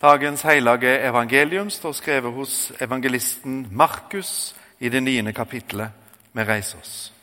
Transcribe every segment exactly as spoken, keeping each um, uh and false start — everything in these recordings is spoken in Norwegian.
Dagens hellige evangelium står skrevet hos evangelisten Markus i det niende kapittelet. Vi reiser oss.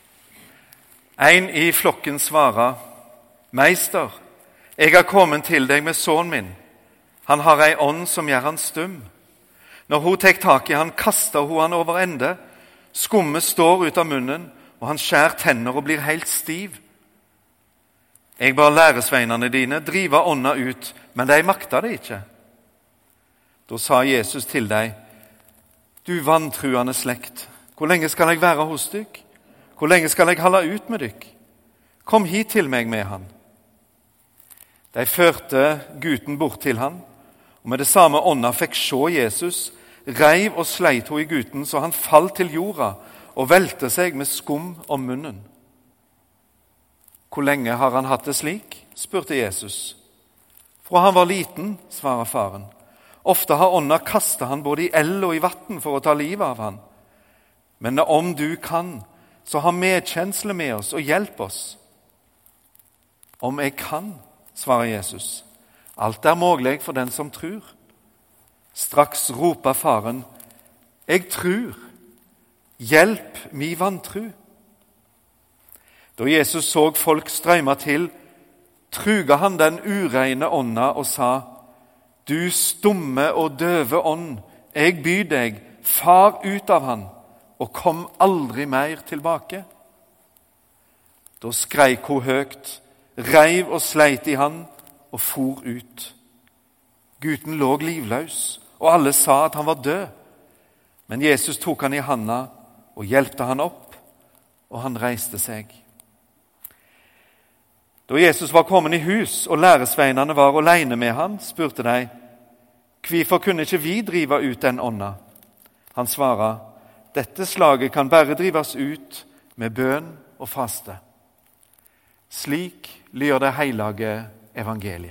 En i flokken svarer: Meister, jeg har kommet til deg med sønnen min. Han har ei ånd som gjør han stum. Når hun tek tak i han, kaster hun han over ende. Skummet står ut av munnen, og han skjær tenner og blir helt stiv. Jeg bar læresveinene dine drive ånda ut, men de makta det ikke. Da sa Jesus til deg: Du vantruende slekt, hvor lenge skal jeg være hos dykk? Hvor lenge skal jeg holde ut med dykk? Kom hit til meg med han. De førte gutten bort til han, og med det samme ånda fikk se Jesus, reiv og sleit hun i gutten, så han falt til jorda og velte seg med skum om munnen. Hvor lenge har han hatt det slik? Spurte Jesus. Fra han var liten, svarer faren. Ofte har ånda kastet han både i eld og i vatten for å ta livet av han. Men om du kan, så ha medkjensle med oss og hjelp oss. Om jeg kan, svarer Jesus. Alt er mulig for den som tror. Straks roper faren: Jeg tror. Hjelp mi vantru. Da Jesus så folk strømme til, truga han den ureine ånda og sa: Du stumme og døve ånd, jeg byr deg, far ut av han, og kom aldri mer tilbake. Da skreik hun høgt, reiv og sleit i han, og for ut. Gutten lå livløs, og alle sa at han var død. Men Jesus tok han i handa og hjelpte han opp, og han reiste seg. Da Jesus var kommet i hus, og læresveinene var alene med han, spurte de: Hvorfor kunne ikke vi drive ut den ånda? Han svarer: Dette slaget kan bare drives ut med bønn og faste. Slik lyder det hellige evangeliet.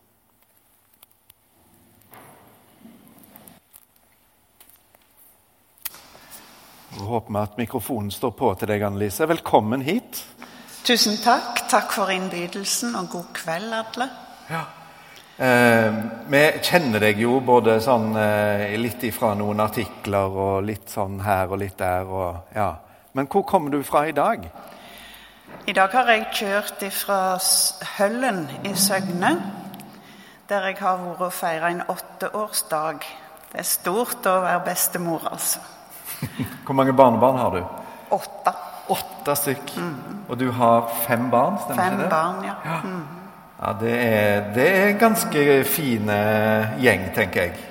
Jeg håper at mikrofonen står på til deg, Annelise. Velkommen hit. Tusen takk. Takk for innbydelsen, og god kveld, alle. Ja. Eh, vi kjenner deg jo både sånn, eh, litt ifra noen artikler, og litt sånn her og litt der. Og, ja. Men hvor kommer du fra i dag? I dag har jeg kjørt fra Høllen i Søgne, der jeg har vært og feiret en åtteårsdag. Det er stort å være bestemor, altså. Hvor mange barnebarn har du? Åtte. Åtte stykk. Mm. Og du har fem barn, stemmer fem ikke det? Fem barn, ja. Ja, mm. ja det, er, det er en ganske fine gjeng, tenker jeg.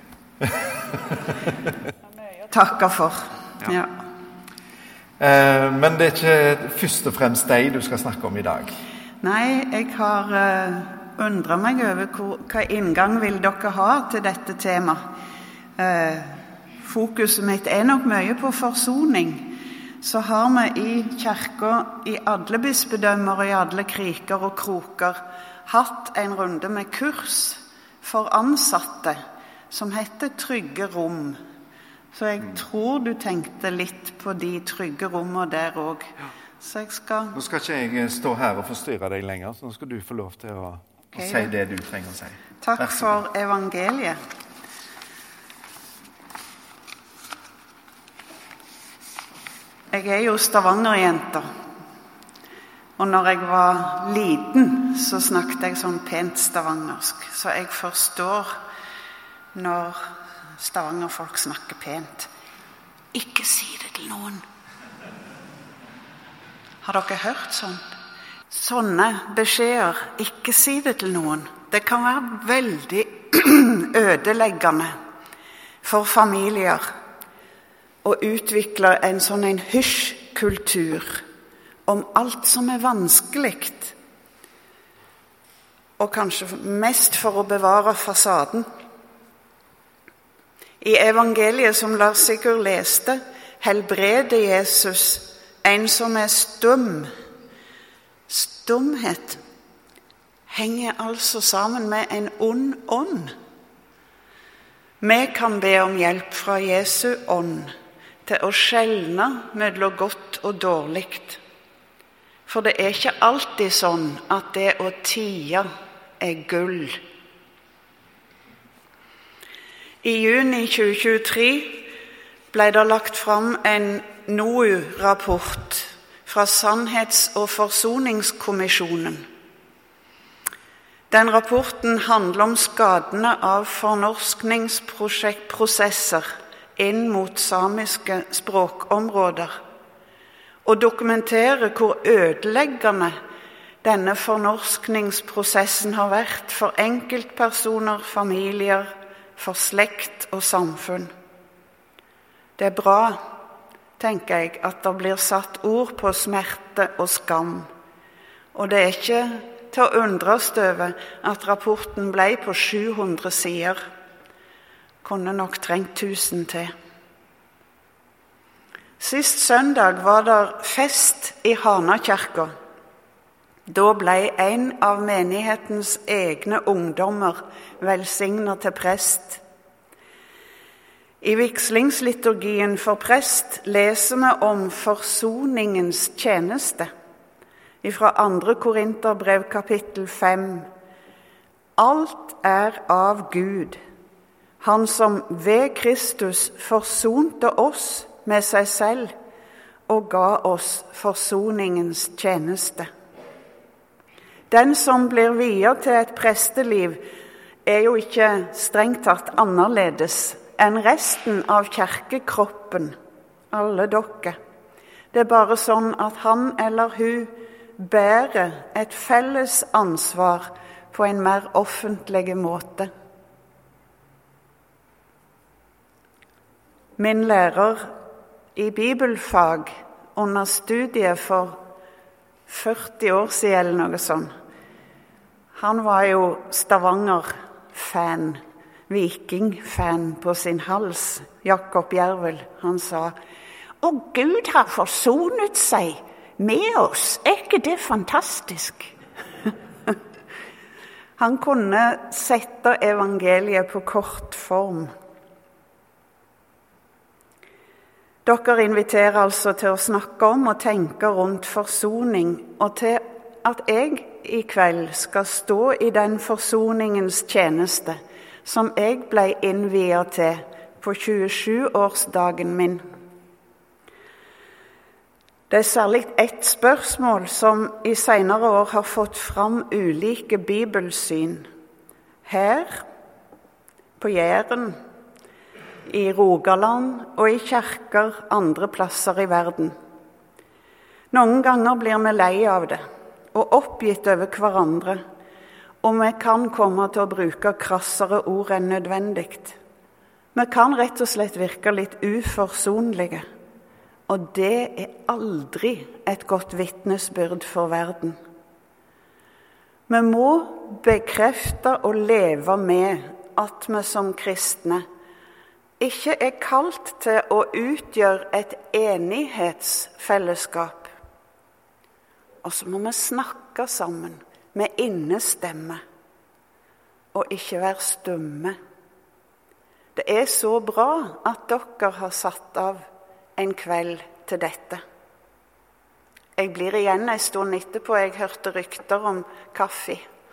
Takker for, ja. ja. Eh, men det er ikke først og fremst deg du skal snakke om i dag. Nei, jeg har uh, undret meg over hvor, hva inngang vil dere ha til dette temaet. Uh, fokuset mitt er nok mye på forsoning. Så har vi i kirka, i alle bispedømmer og i alle kriker og kroker, hatt en runde med kurs for ansatte som heter Trygge rom. Så jeg tror du tenkte litt på de trygge rommene der også. Så jeg skal... Nå skal ikke jeg stå her og forstyrre deg lenger, så nå skal du få lov til å, okay, å si det du trenger å si. Takk for evangeliet. Jeg er jo Stavanger-jenta, og når jeg var liten, så snakket jeg sånn pent stavangersk, så jeg forstår når Stavanger-folk snakker pent. Ikke si det til noen. Har dere hørt sånn? Sånne beskjeder, ikke si det til noen. Det kan være veldig ødeleggende for familier og utvikle en sånn en hysj-kultur om alt som er vanskelig, og kanskje mest for å bevare fasaden. I evangeliet som Lars Sigurd leste, helbreder Jesus en som er stum. Stumhet henger altså sammen med en ond ånd. Vi kan be om hjelp fra Jesu ånd til å skjelne mellom godt og dårligt. For det er ikke alltid sånn at det å tie er gull. I juni tjue tjuetre ble det lagt fram en N O U-rapport fra Sannhets- og forsoningskommisjonen. Den rapporten handler om skadene av fornorskningsprosesser inn mot samiske språkområder, og dokumenterer hvor ødeleggende denne fornorskningsprosessen har vært for enkeltpersoner, familier, for slekt og samfunn. Det er bra, tenker jeg, at det blir satt ord på smerte og skam, og det er ikke til å undres over at rapporten ble på sju hundre sider. Kunne nok trengt tusen til. Sist søndag var det fest i Hanakirka. Da ble en av menighetens egne ungdommer velsignet til prest. I vigslingsliturgien for prest leser vi om forsoningens tjeneste. Fra andre Korinterbrev kapittel fem. Alt er av Gud, han som ved Kristus forsonte oss med seg selv og ga oss forsoningens tjeneste. Den som blir viet til et presteliv, er jo ikke strengt tatt annerledes enn resten av kirkekroppen, alle dere. Det er bare sånn at han eller hun bærer et felles ansvar på en mer offentlig måte. Min lærer i bibelfag under studiet for førti år siden eller noe sånt, han var jo Stavanger-fan, Viking-fan på sin hals, Jakob Jervel. Han sa, «Å, Gud har forsonet seg med oss, er ikke det fantastisk?» Han kunne sette evangeliet på kort form. Dere inviterer altså til å snakke om og tenke rundt forsoning, og til at jeg i kveld skal stå i den forsoningens tjeneste som jeg ble innviet til på tjuesju-årsdagen min. Det er særlig ett spørsmål som i senere år har fått fram ulike bibelsyn. Her, på Jæren, i Rogaland og i kirker andre plasser i verden. Noen ganger blir vi lei av det og oppgitt over hverandre, og vi kan komme til å bruke krassere ord enn nødvendig. Vi kan rett og slett virke litt uforsonlige. Og det er aldri et godt vitnesbyrd for verden. Vi må bekrefte og leve med at vi som kristne ikke er kalt til å utgjøre et enighetsfellesskap. Og så må vi snakke sammen med innestemme og ikke være stumme. Det er så bra at dere har satt av en kveld til dette. Jeg blir igjen en stund etterpå. Jeg hørte rykter om kaffe.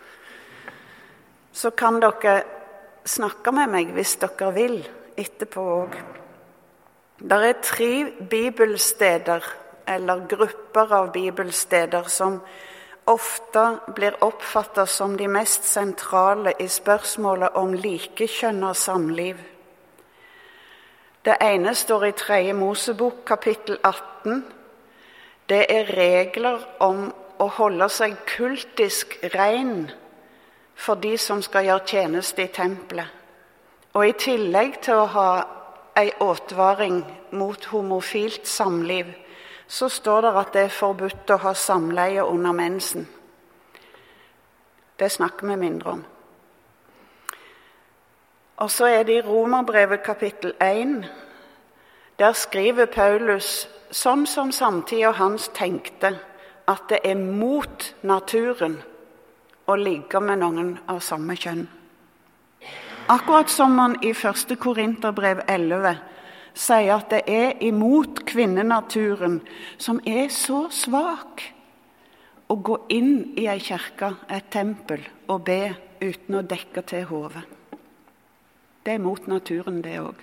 Så kan dere snakke med meg hvis dere vil etterpå også. Det er tre bibelsteder, eller grupper av bibelsteder, som ofte blir oppfattet som de mest sentrale i spørsmålet om likekjønnet samliv. Det ene står i tredje Mosebok, kapittel atten. Det er regler om å holde seg kultisk ren for de som skal gjøre tjeneste i tempelet. Og i tillegg til å ha en advaring mot homofilt samliv, så står det at det er forbudt å ha samleie under mensen. Det snakker vi mindre om. Og så er det i Romerbrevet kapittel én. Der skriver Paulus, sånn som samtida hans tenkte, at det er mot naturen å ligge med noen av samme kjønn. Akkurat som han i første Korinterbrev elleve sier at det er imot kvinnenaturen, som er så svak, å gå inn i ei kirke, et tempel, og be uten å dekke til hodet. Det er mot naturen, det også.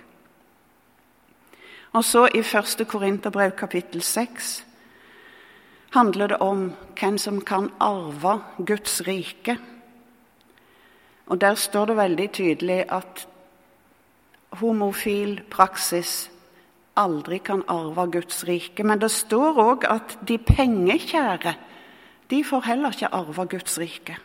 Og så i første Korinterbrev kapittel seks handler det om hvem som kan arve Guds rike. Og der står det veldig tydelig at homofil praksis aldri kan arve Guds rike. Men det står også at de pengekjære, de får heller ikke arve Guds rike.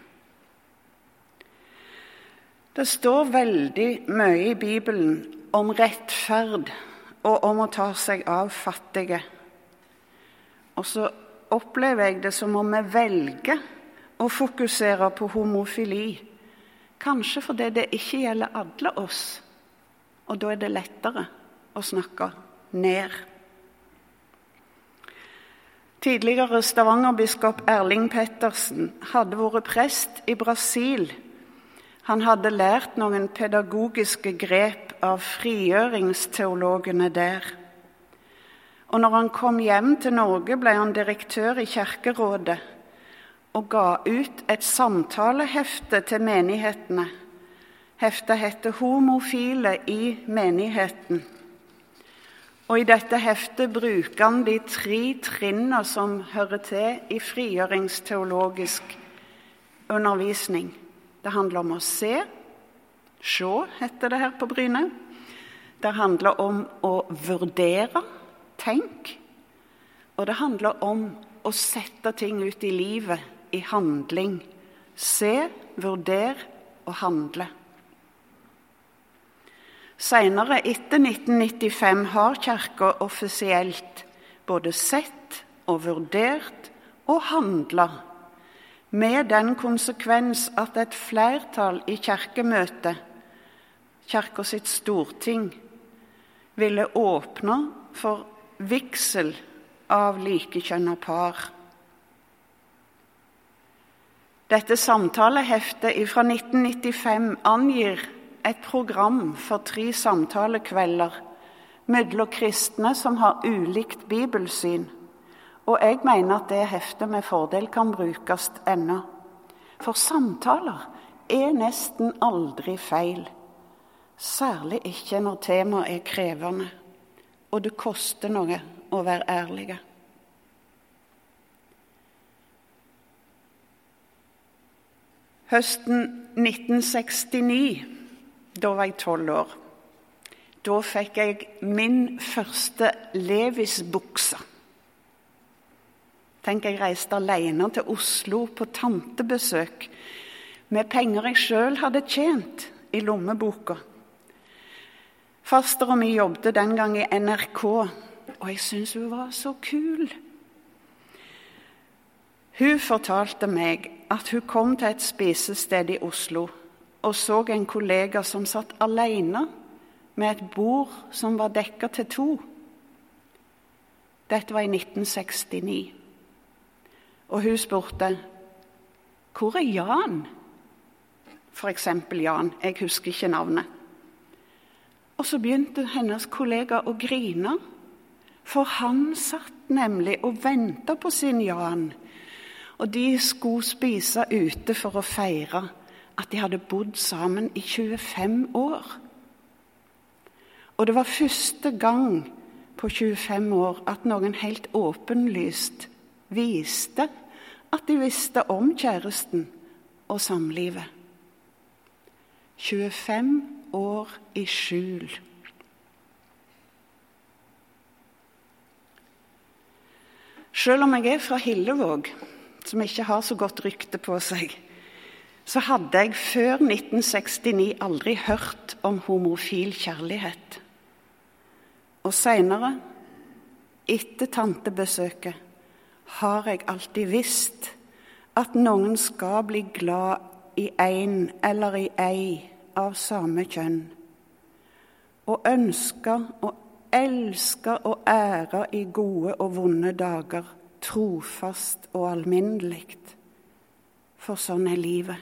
Det står veldig mye i Bibelen om rettferd og om å ta seg av fattige. Og så opplever jeg det som om vi velger å fokusere på homofili. Kanskje fordi det ikke gjelder alle oss, og da er det lettere å snakke ned. Tidligere Stavanger-biskop Erling Pettersen hadde vært prest i Brasil. Han hadde lært noen pedagogiske grep av frigjøringsteologene der. Og når han kom hjem til Norge, ble han direktør i Kirkerådet og ga ut et samtalehefte til menighetene. Heftet heter «Homofile i menigheten». Og i dette heftet bruker han de tre trinnene som hører til i frigjøringsteologisk undervisning. Det handler om å se, se heter det her på Bryne. Det handler om å vurdere, tenk. Og det handler om å sette ting ut i livet, i handling. Se, vurdere og handle. Senere, etter nitten nittifem, har Kirken offisielt både sett og vurdert og handlet, med den konsekvens at et flertall i kirkemøtet, Kirken sitt storting, ville åpne for vigsel av likekjønnet par. Dette samtaleheftet fra nitten nittifem angir et program for tre samtalekvelder mellom kristne som har ulikt bibelsyn. Og jeg mener at det heftet med fordel kan brukes ennå. For samtaler er nesten aldri feil. Særlig ikke når temaet er krevende, og det koster noe å være ærlige. Høsten nitten sekstini, da var jeg tolv år. Da fikk jeg min første Levis-bukse. Tenk, jeg reiste alene til Oslo på tantebesøk med penger jeg selv hadde tjent i lommeboka. Faster og mi jobbet den gang i N R K, og jeg syntes hun var så kul. Hun fortalte meg at hun kom til et spisested i Oslo og så en kollega som satt alene med et bord som var dekket til to. Dette var i nitten sekstini. Og hun spurte, hvor er Jan? For eksempel Jan, jeg husker ikke navnet. Og så begynte hennes kollega å grine, for han satt nemlig og ventet på sin Jan. Og de skulle spise ute for å feire at de hadde bodd sammen i tjuefem år. Og det var første gang på tjuefem år at noen helt åpenlyst viste at de visste om kjæresten og samlivet. tjuefem år i skjul. Selv om jeg er fra Hillevåg, som ikke har så godt rykte på seg, så hadde jeg før nitten sekstini aldri hørt om homofil kjærlighet. Og senere, etter tantebesøket, har jeg alltid visst at noen skal bli glad i en eller i ei av samme kjønn, og ønske og elske og ære i gode og vonde dager, trofast og alminnelig, for sånn er livet.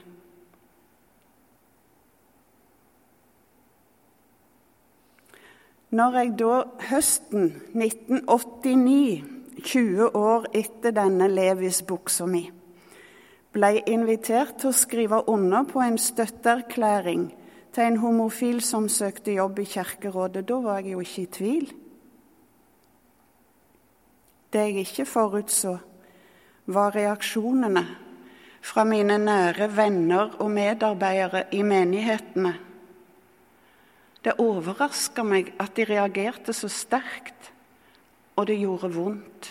Når jeg da høsten nitten åttini, tjue år etter denne Levis-buksa mi, ble invitert til å skrive under på en støtteerklæring til en homofil som søkte jobb i kirkerådet, da var jeg jo ikke i tvil. Det jeg ikke forutså, var reaksjonene fra mine nære venner og medarbeidere i menighetene. Det overrasket meg at de reagerte så sterkt, og det gjorde vondt.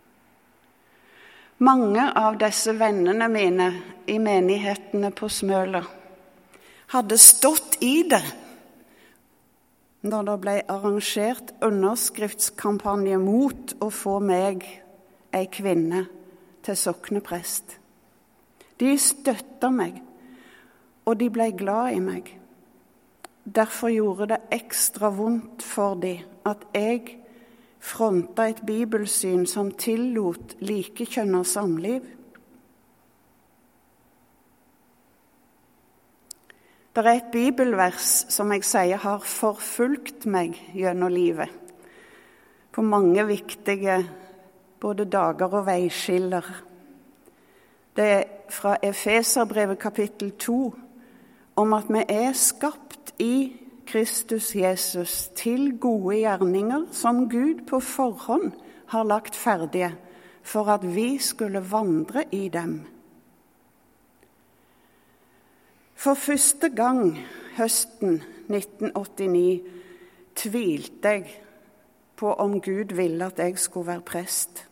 Mange av disse vennene mine i menighetene på Smøla hadde stått i det når det ble arrangert underskriftskampanje mot å få meg, ei kvinne, til sokneprest. De støttet meg, og de ble glad i meg. Derfor gjorde det ekstra vondt for dem at jeg fronta et bibelsyn som tillot likekjønnet samliv. Det er et bibelvers som jeg sier har forfulgt meg gjennom livet, på mange viktige både dager og veiskiller. Det er fra Efeserbrevet kapittel to, om at vi er skapt i Kristus Jesus til gode gjerninger som Gud på forhånd har lagt ferdige for at vi skulle vandre i dem. For første gang høsten nitten åttini tvilte jeg på om Gud ville at jeg skulle være prest.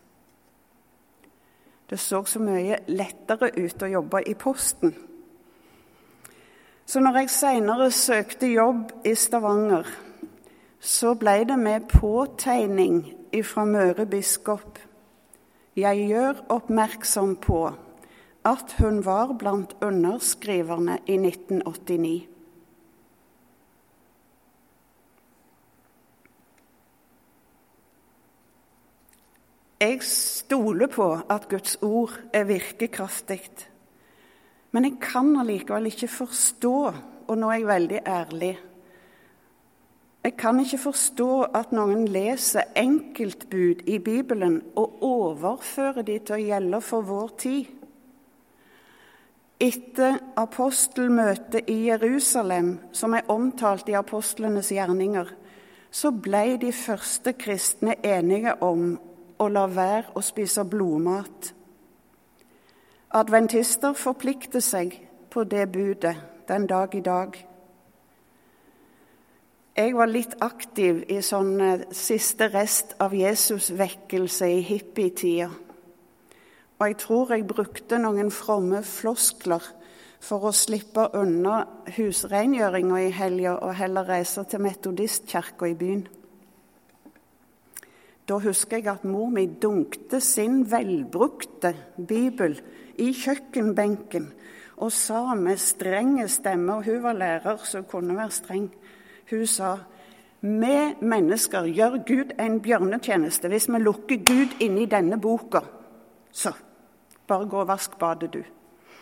Det så så mye lettere ut å jobbe i posten. Så når jeg senere søkte jobb i Stavanger, så ble det med påtegning fra Møre biskop. Jeg gjør oppmerksom på at hun var blant underskriverne i nitten åttini. Jeg stoler på at Guds ord er virkekraftig. Men jeg kan allikevel ikke forstå, og nå er jeg veldig ærlig, jeg kan ikke forstå at noen leser enkeltbud i Bibelen og overfører de til å gjelde for vår tid. Etter apostelmøtet i Jerusalem, som er omtalt i apostlenes gjerninger, så ble de første kristne enige om å la være å spise blodmat. Adventister forplikter seg på det budet den dag i dag. Jeg var litt aktiv i sånn siste rest av Jesus vekkelse i hippietida. Og jeg tror jeg brukte noen fromme floskler for å slippe unna husrengjøringa i helga og heller reise til metodistkirka i byen. Da husker jeg at mor mi dunkte sin velbrukte bibel i kjøkkenbenken og sa med strenge stemme, og hun var lærer så kunne være streng. Hun sa, vi mennesker gjør Gud en bjørnetjeneste hvis vi lukker Gud inne i denne boka. Så, bare gå og vask badet du.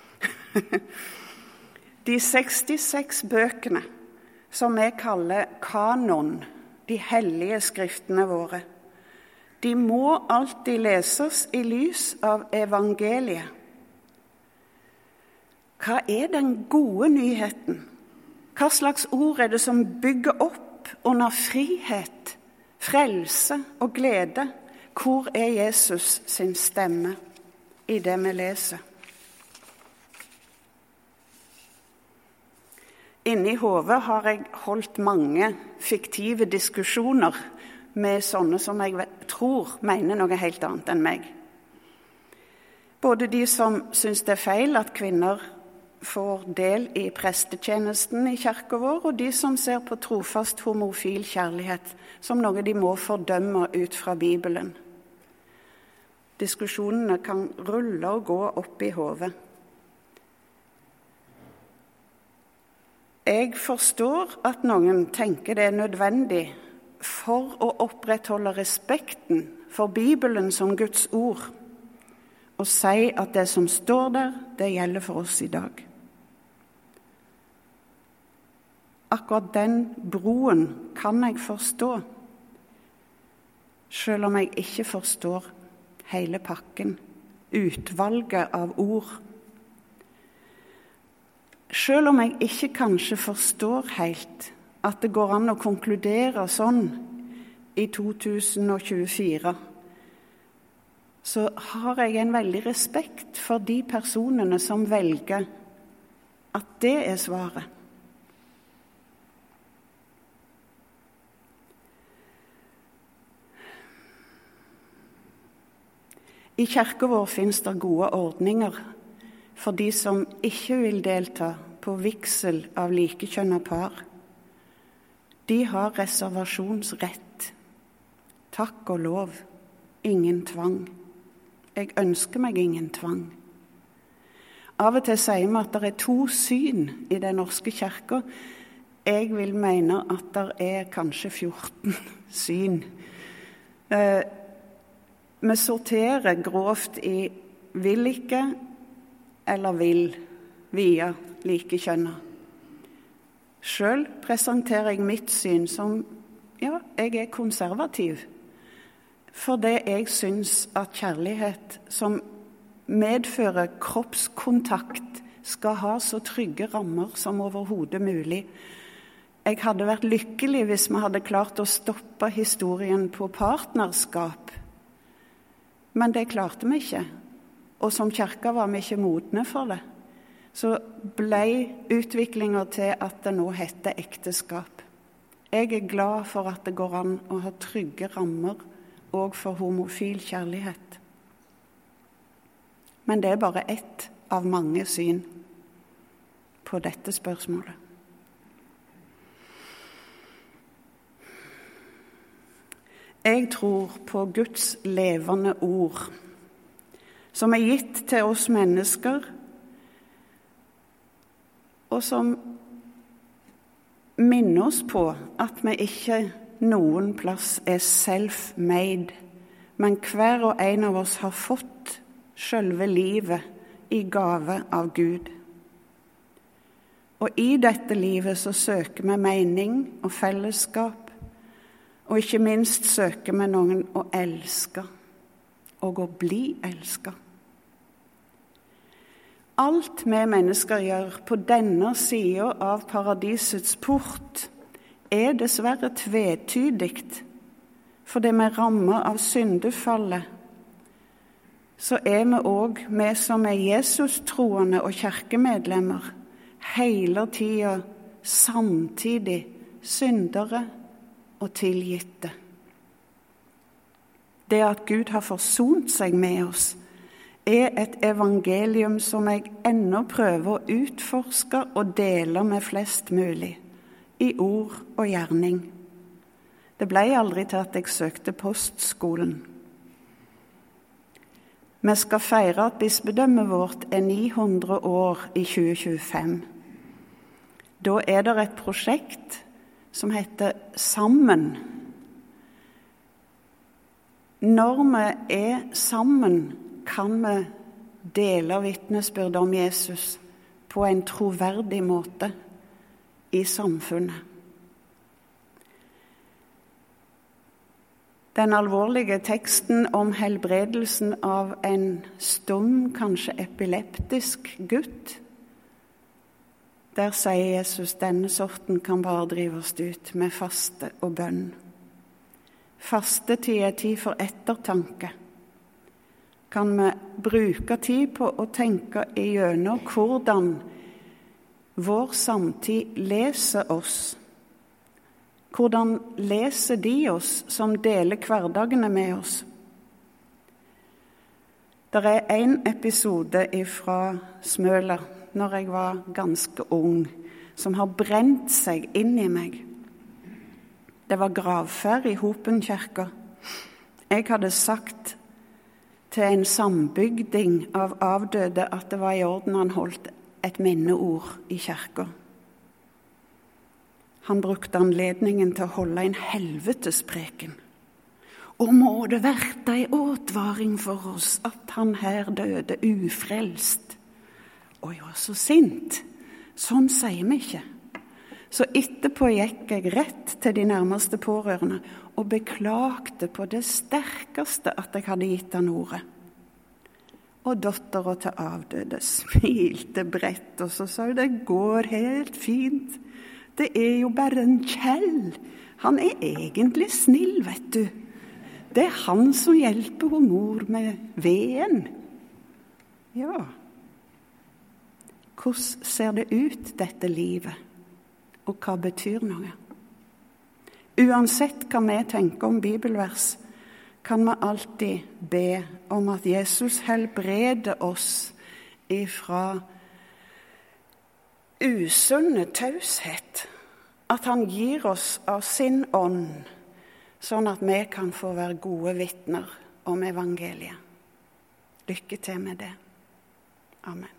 De sekstiseks bøkene som vi kaller kanon, de hellige skriftene våre, de må alltid leses i lys av evangeliet. Hva er den gode nyheten? Hva slags ord er det som bygger opp under frihet, frelse og glede? Hvor er Jesus sin stemme i det vi leser? Inni hodet har jeg holdt mange fiktive diskusjoner med sånne som jeg tror mener noe helt annet enn meg. Både de som synes det er feil at kvinner får del i prestetjenesten i kirken vår, og de som ser på trofast homofil kjærlighet som noe de må fordømme ut fra Bibelen. Diskusjonene kan rulle og gå opp i hodet. Jeg forstår at noen tenker det er nødvendig for å opprettholde respekten for Bibelen som Guds ord, og si at det som står der, det gjelder for oss i dag. Akkurat den broen kan jeg forstå, selv om jeg ikke forstår hele pakken, utvalget av ord. selv om jeg ikke kanskje forstår helt at det går an å konkludere sånn i to tusen tjuefire, så har jeg en veldig respekt for de personene som velger at det er svaret. I kirken vår finnes det gode ordninger for de som ikke vil delta på vigsel av likekjønnet par. De har reservasjonsrett. Takk og lov, ingen tvang. Jeg ønsker meg ingen tvang. Av og til sier vi at det er to syn i den norske kirken. Jeg vil mene at det er kanskje fjorten syn. Eh, Vi sorterer grovt i vil ikke eller vil via likekjønnet. Selv presenterer jeg mitt syn som, ja, jeg er konservativ. Fordi jeg synes at kjærlighet som medfører kroppskontakt skal ha så trygge rammer som overhodet mulig. Jeg hadde vært lykkelig hvis vi hadde klart å stoppe historien på partnerskap. Men det klarte vi ikke, og som kirke var vi ikke modne for det. Så ble utviklingen til at det nå heter ekteskap. Jeg er glad for at det går an å ha trygge rammer også for homofil kjærlighet. Men det er bare ett av mange syn på dette spørsmålet. Jeg tror på Guds levende ord, som er gitt til oss mennesker, og som minner oss på at vi ikke noen plass er self-made, men hver og en av oss har fått selve livet i gave av Gud. Og i dette livet så søker vi mening og fellesskap, og ikke minst søker vi noen å elske, og å bli elsket. Alt vi mennesker gjør på denne siden av paradisets port er dessverre tvetydigt, fordi vi rammer av syndefallet. Så er vi også, vi som er Jesus-troende og kirkemedlemmer, hele tiden samtidig syndere og tilgitte. Det at Gud har forsont seg med oss, er et evangelium som jeg ennå prøver å utforske og dele med flest mulig, i ord og gjerning. Det ble aldri til at jeg søkte postskolen. Vi skal feire at bispedømmet vårt er ni hundre år i tjue tjuefem. Da er det et prosjekt som heter Sammen. Når vi er sammen, kan vi dele vitnesbyrd om Jesus på en troverdig måte i samfunnet. Den alvorlige teksten om helbredelsen av en stum, kanskje epileptisk gutt, der sier Jesus, denne sorten kan bare drives ut med faste og bønn. Fastetid er tid for ettertanke. Kan vi bruke tid på å tenke igjennom hvordan vår samtid leser oss? Hvordan leser de oss som deler hverdagene med oss? Det er en episode fra Smøla, når jeg var ganske ung, som har brent seg inn i meg. Det var gravferd i Hopenkirka. Jeg hadde sagt til en sambygding av avdøde at det var i orden han holdt et minneord i kirka. Han brukte anledningen til å holde en helvetespreken. Og må det verte ei åtvaring for oss at han her døde ufrelst. Og jeg var så sint. Sånn sier vi ikke. Så etterpå gikk jeg rett til de nærmeste pårørende og beklagte på det sterkeste at jeg hadde gitt han ordet. Og dattera til avdøde smilte bredt, og så sa hun, det går helt fint. Det er jo bare en Kjell. Han er egentlig snill, vet du. Det er han som hjelper hun mor med veden. Ja. Hvordan ser det ut, dette livet? Og hva betyr noe? Uansett hva vi tenker om bibelvers, kan vi alltid be om at Jesus helbreder oss ifra usunne taushet. At han gir oss av sin ånd, sånn at vi kan få være gode vitner om evangeliet. Lykke til med det. Amen.